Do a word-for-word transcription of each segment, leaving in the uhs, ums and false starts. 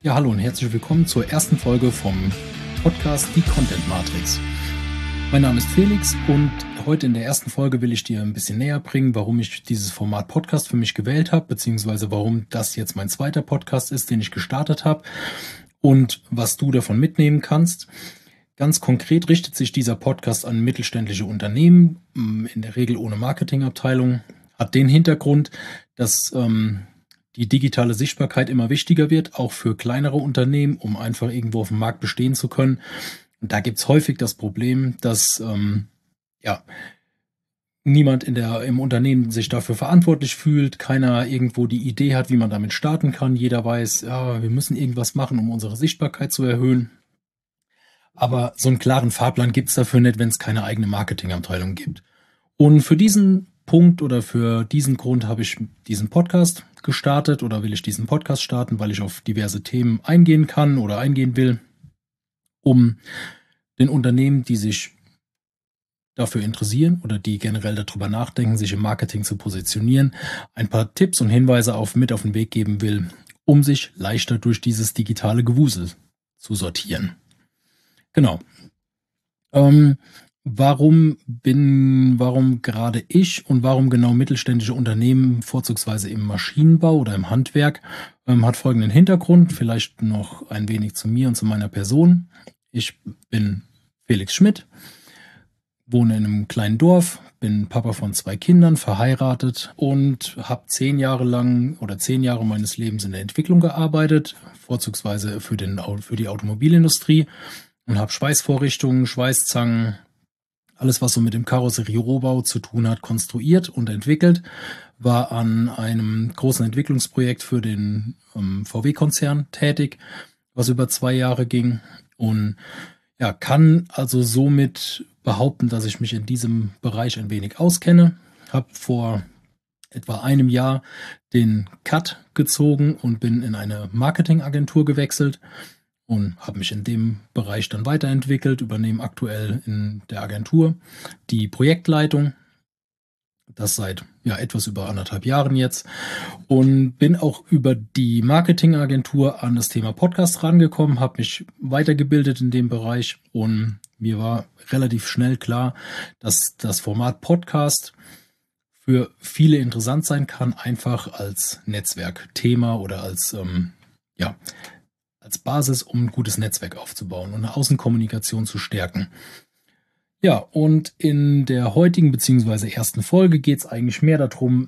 Ja, hallo und herzlich willkommen zur ersten Folge vom Podcast Die Content Matrix. Mein Name ist Felix und heute in der ersten Folge will ich dir ein bisschen näher bringen, warum ich dieses Format Podcast für mich gewählt habe, beziehungsweise warum das jetzt mein zweiter Podcast ist, den ich gestartet habe und was du davon mitnehmen kannst. Ganz konkret richtet sich dieser Podcast an mittelständische Unternehmen, in der Regel ohne Marketingabteilung, hat den Hintergrund, dass ähm, die digitale Sichtbarkeit immer wichtiger wird, auch für kleinere Unternehmen, um einfach irgendwo auf dem Markt bestehen zu können. Und da gibt es häufig das Problem, dass ähm, ja, niemand in der, im Unternehmen sich dafür verantwortlich fühlt, keiner irgendwo die Idee hat, wie man damit starten kann. Jeder weiß, ja, wir müssen irgendwas machen, um unsere Sichtbarkeit zu erhöhen. Aber so einen klaren Fahrplan gibt es dafür nicht, wenn es keine eigene Marketingabteilung gibt. Und für diesen Punkt oder für diesen Grund habe ich diesen Podcast gestartet oder will ich diesen Podcast starten, weil ich auf diverse Themen eingehen kann oder eingehen will, um den Unternehmen, die sich dafür interessieren oder die generell darüber nachdenken, sich im Marketing zu positionieren, ein paar Tipps und Hinweise auf mit auf den Weg geben will, um sich leichter durch dieses digitale Gewusel zu sortieren. Genau. Ähm, warum bin, warum gerade ich und warum genau mittelständische Unternehmen, vorzugsweise im Maschinenbau oder im Handwerk, ähm, hat folgenden Hintergrund. Vielleicht noch ein wenig zu mir und zu meiner Person. Ich bin Felix Schmidt, wohne in einem kleinen Dorf, bin Papa von zwei Kindern, verheiratet und habe zehn Jahre lang oder zehn Jahre meines Lebens in der Entwicklung gearbeitet, vorzugsweise für, den, für die Automobilindustrie. Und habe Schweißvorrichtungen, Schweißzangen, alles was so mit dem Karosserierohbau zu tun hat, konstruiert und entwickelt. War an einem großen Entwicklungsprojekt für den ähm, V W-Konzern tätig, was über zwei Jahre ging. Und ja, kann also somit behaupten, dass ich mich in diesem Bereich ein wenig auskenne. Habe vor etwa einem Jahr den Cut gezogen und bin in eine Marketingagentur gewechselt. Und habe mich in dem Bereich dann weiterentwickelt, übernehme aktuell in der Agentur die Projektleitung, das seit ja etwas über anderthalb Jahren jetzt, und bin auch über die Marketingagentur an das Thema Podcast rangekommen, habe mich weitergebildet in dem Bereich und mir war relativ schnell klar, dass das Format Podcast für viele interessant sein kann, einfach als Netzwerkthema oder als ähm, ja als Basis, um ein gutes Netzwerk aufzubauen und eine Außenkommunikation zu stärken. Ja, und in der heutigen bzw. ersten Folge geht es eigentlich mehr darum,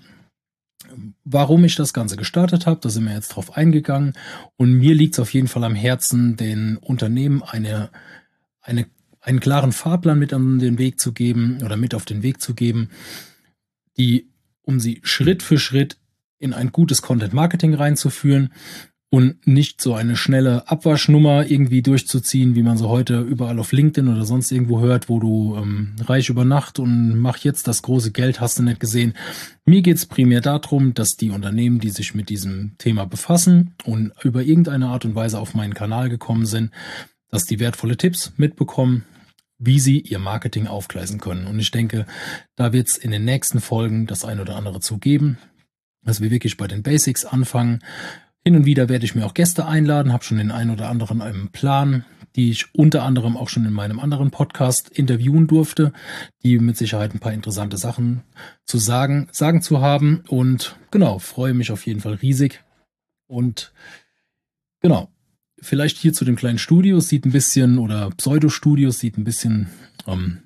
warum ich das Ganze gestartet habe. Da sind wir jetzt drauf eingegangen. Und mir liegt es auf jeden Fall am Herzen, den Unternehmen eine, eine, einen klaren Fahrplan mit an den Weg zu geben oder mit auf den Weg zu geben, die, um sie Schritt für Schritt in ein gutes Content-Marketing reinzuführen. Und nicht so eine schnelle Abwaschnummer irgendwie durchzuziehen, wie man so heute überall auf LinkedIn oder sonst irgendwo hört, wo du ähm, reich über Nacht und mach jetzt das große Geld, hast du nicht gesehen. Mir geht es primär darum, dass die Unternehmen, die sich mit diesem Thema befassen und über irgendeine Art und Weise auf meinen Kanal gekommen sind, dass die wertvolle Tipps mitbekommen, wie sie ihr Marketing aufgleisen können. Und ich denke, da wird es in den nächsten Folgen das ein oder andere zu geben, dass wir wirklich bei den Basics anfangen. Hin und wieder werde ich mir auch Gäste einladen, habe schon den einen oder anderen einen Plan, die ich unter anderem auch schon in meinem anderen Podcast interviewen durfte, die mit Sicherheit ein paar interessante Sachen zu sagen, sagen zu haben. Und genau, freue mich auf jeden Fall riesig. Und genau, vielleicht hier zu dem kleinen Studio, sieht ein bisschen, oder Pseudo-Studio, sieht ein bisschen ähm,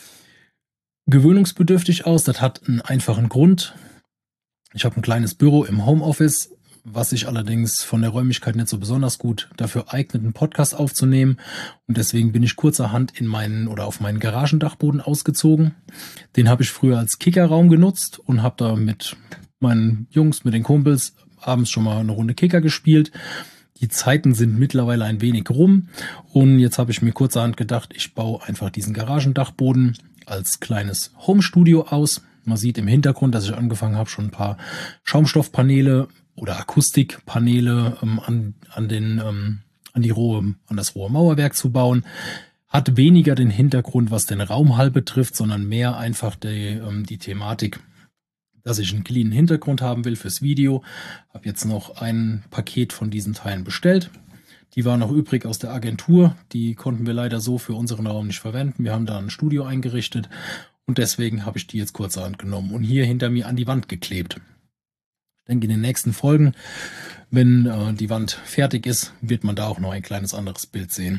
gewöhnungsbedürftig aus. Das hat einen einfachen Grund. Ich habe ein kleines Büro im Homeoffice, was sich allerdings von der Räumlichkeit nicht so besonders gut dafür eignet, einen Podcast aufzunehmen. Und deswegen bin ich kurzerhand in meinen oder auf meinen Garagendachboden ausgezogen. Den habe ich früher als Kickerraum genutzt und habe da mit meinen Jungs, mit den Kumpels abends schon mal eine Runde Kicker gespielt. Die Zeiten sind mittlerweile ein wenig rum und jetzt habe ich mir kurzerhand gedacht, ich baue einfach diesen Garagendachboden als kleines Homestudio aus. Man sieht im Hintergrund, dass ich angefangen habe, schon ein paar Schaumstoffpaneele oder Akustikpaneele ähm, an, an, den, ähm, an, die rohe, an das rohe Mauerwerk zu bauen. Hat weniger den Hintergrund, was den Raumhall betrifft, sondern mehr einfach die, ähm, die Thematik, dass ich einen cleanen Hintergrund haben will fürs Video. Habe jetzt noch ein Paket von diesen Teilen bestellt. Die war noch übrig aus der Agentur. Die konnten wir leider so für unseren Raum nicht verwenden. Wir haben da ein Studio eingerichtet und deswegen habe ich die jetzt kurzerhand genommen und hier hinter mir an die Wand geklebt. Ich denke, in den nächsten Folgen, wenn äh, die Wand fertig ist, wird man da auch noch ein kleines anderes Bild sehen.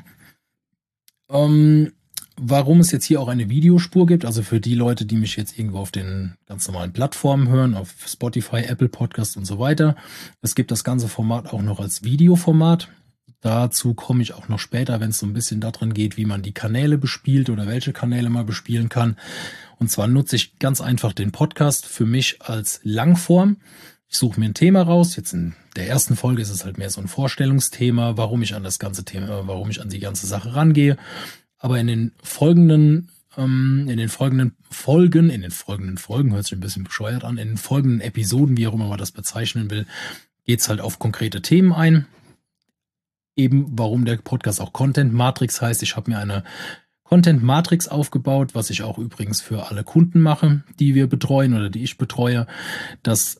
Ähm, warum es jetzt hier auch eine Videospur gibt, also für die Leute, die mich jetzt irgendwo auf den ganz normalen Plattformen hören, auf Spotify, Apple Podcast und so weiter. Es gibt das ganze Format auch noch als Videoformat. Dazu komme ich auch noch später, wenn es so ein bisschen darin geht, wie man die Kanäle bespielt oder welche Kanäle man bespielen kann. Und zwar nutze ich ganz einfach den Podcast für mich als Langform. Ich suche mir ein Thema raus. Jetzt in der ersten Folge ist es halt mehr so ein Vorstellungsthema, warum ich an das ganze Thema, warum ich an die ganze Sache rangehe. Aber in den folgenden, ähm, in den folgenden Folgen, in den folgenden Folgen, hört sich ein bisschen bescheuert an, in den folgenden Episoden, wie auch immer man das bezeichnen will, geht es halt auf konkrete Themen ein. Eben, warum der Podcast auch Content Matrix heißt. Ich habe mir eine Content Matrix aufgebaut, was ich auch übrigens für alle Kunden mache, die wir betreuen oder die ich betreue. Das,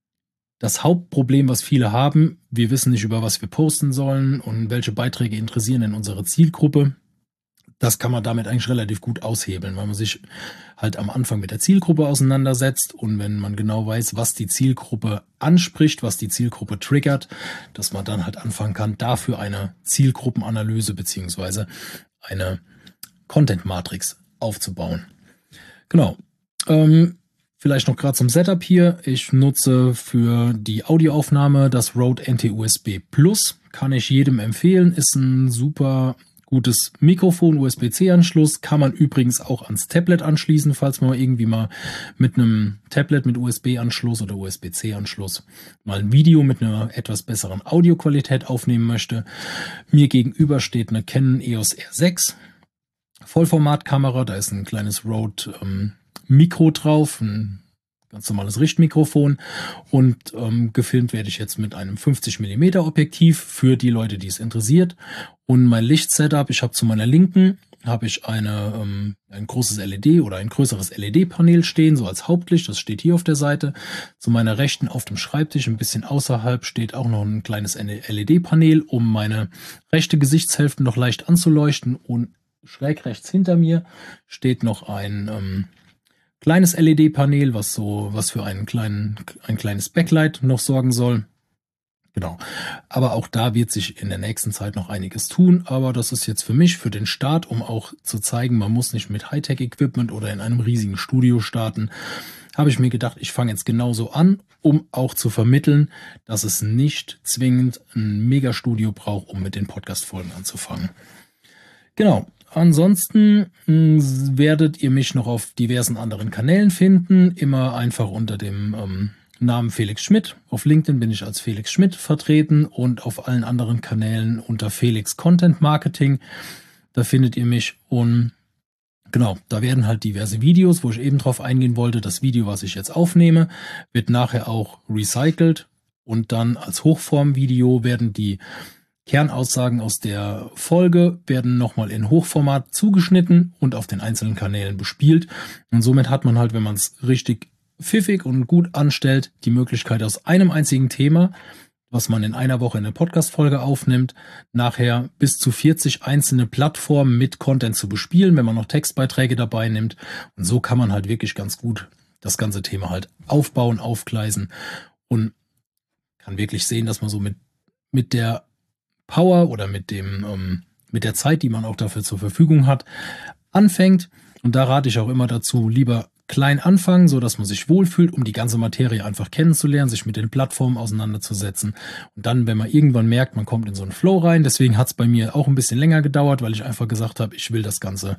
das Hauptproblem, was viele haben, wir wissen nicht, über was wir posten sollen und welche Beiträge interessieren denn unsere Zielgruppe. Das kann man damit eigentlich relativ gut aushebeln, weil man sich halt am Anfang mit der Zielgruppe auseinandersetzt und wenn man genau weiß, was die Zielgruppe anspricht, was die Zielgruppe triggert, dass man dann halt anfangen kann, dafür eine Zielgruppenanalyse beziehungsweise eine Content-Matrix aufzubauen. Genau. Ähm, vielleicht noch gerade zum Setup hier. Ich nutze für die Audioaufnahme das Rode N T U S B Plus. Kann ich jedem empfehlen. Ist ein super gutes Mikrofon, U S B C Anschluss, kann man übrigens auch ans Tablet anschließen, falls man irgendwie mal mit einem Tablet mit U S B Anschluss oder U S B C Anschluss mal ein Video mit einer etwas besseren Audioqualität aufnehmen möchte. Mir gegenüber steht eine Canon E O S R sechs Vollformatkamera, da ist ein kleines Rode ähm, Mikro drauf, ein ganz normales Richtmikrofon und ähm, gefilmt werde ich jetzt mit einem fünfzig Millimeter Objektiv für die Leute, die es interessiert. Und mein Lichtsetup, ich habe zu meiner Linken habe ich eine ähm, ein großes L E D oder ein größeres L E D-Panel stehen, so als Hauptlicht, das steht hier auf der Seite. Zu meiner Rechten auf dem Schreibtisch, ein bisschen außerhalb, steht auch noch ein kleines L E D-Panel, um meine rechte Gesichtshälfte noch leicht anzuleuchten und schräg rechts hinter mir steht noch ein ähm, kleines L E D-Panel, was so, was für einen kleinen, ein kleines Backlight noch sorgen soll. Genau. Aber auch da wird sich in der nächsten Zeit noch einiges tun. Aber das ist jetzt für mich, für den Start, um auch zu zeigen, man muss nicht mit Hightech-Equipment oder in einem riesigen Studio starten, habe ich mir gedacht, ich fange jetzt genauso an, um auch zu vermitteln, dass es nicht zwingend ein Megastudio braucht, um mit den Podcast-Folgen anzufangen. Genau. Ansonsten mh, werdet ihr mich noch auf diversen anderen Kanälen finden, immer einfach unter dem ähm, Namen Felix Schmidt. Auf LinkedIn bin ich als Felix Schmidt vertreten und auf allen anderen Kanälen unter Felix Content Marketing. Da findet ihr mich und genau, da werden halt diverse Videos, wo ich eben drauf eingehen wollte. Das Video, was ich jetzt aufnehme, wird nachher auch recycelt und dann als Hochform-Video werden die Kernaussagen aus der Folge werden nochmal in Hochformat zugeschnitten und auf den einzelnen Kanälen bespielt. Und somit hat man halt, wenn man es richtig pfiffig und gut anstellt, die Möglichkeit aus einem einzigen Thema, was man in einer Woche in eine Podcast-Folge aufnimmt, nachher bis zu vierzig einzelne Plattformen mit Content zu bespielen, wenn man noch Textbeiträge dabei nimmt. Und so kann man halt wirklich ganz gut das ganze Thema halt aufbauen, aufgleisen und kann wirklich sehen, dass man so mit, mit der Power oder mit dem ähm, mit der Zeit, die man auch dafür zur Verfügung hat, anfängt. Und da rate ich auch immer dazu, lieber klein anfangen, so dass man sich wohlfühlt, um die ganze Materie einfach kennenzulernen, sich mit den Plattformen auseinanderzusetzen. Und dann, wenn man irgendwann merkt, man kommt in so einen Flow rein, deswegen hat es bei mir auch ein bisschen länger gedauert, weil ich einfach gesagt habe, ich will das Ganze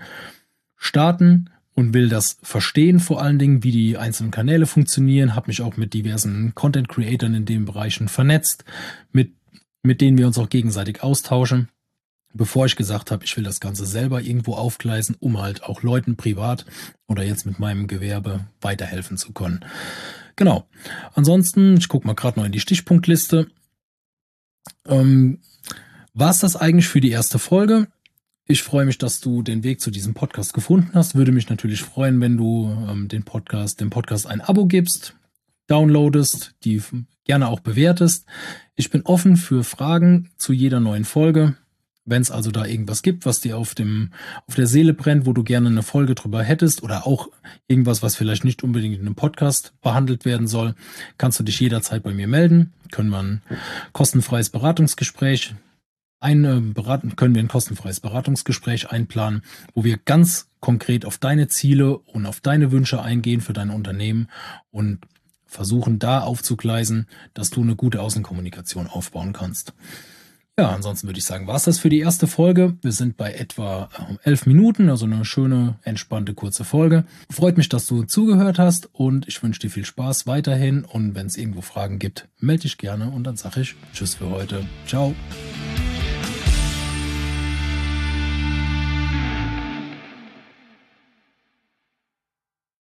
starten und will das verstehen, vor allen Dingen, wie die einzelnen Kanäle funktionieren, habe mich auch mit diversen Content-Creatern in den Bereichen vernetzt, mit mit denen wir uns auch gegenseitig austauschen, bevor ich gesagt habe, ich will das Ganze selber irgendwo aufgleisen, um halt auch Leuten privat oder jetzt mit meinem Gewerbe weiterhelfen zu können. Genau. Ansonsten, ich gucke mal gerade noch in die Stichpunktliste. Ähm, war es das eigentlich für die erste Folge? Ich freue mich, dass du den Weg zu diesem Podcast gefunden hast. Würde mich natürlich freuen, wenn du ähm, den Podcast, dem Podcast ein Abo gibst. downloadest, die gerne auch bewertest. Ich bin offen für Fragen zu jeder neuen Folge. Wenn es also da irgendwas gibt, was dir auf dem auf der Seele brennt, wo du gerne eine Folge drüber hättest oder auch irgendwas, was vielleicht nicht unbedingt in einem Podcast behandelt werden soll, kannst du dich jederzeit bei mir melden. Können wir ein kostenfreies Beratungsgespräch ein, beraten, können wir ein kostenfreies Beratungsgespräch einplanen, wo wir ganz konkret auf deine Ziele und auf deine Wünsche eingehen für dein Unternehmen und versuchen da aufzugleisen, dass du eine gute Außenkommunikation aufbauen kannst. Ja, ansonsten würde ich sagen, war es das für die erste Folge. Wir sind bei etwa elf Minuten, also eine schöne, entspannte, kurze Folge. Freut mich, dass du zugehört hast und ich wünsche dir viel Spaß weiterhin. Und wenn es irgendwo Fragen gibt, melde dich gerne und dann sage ich Tschüss für heute. Ciao.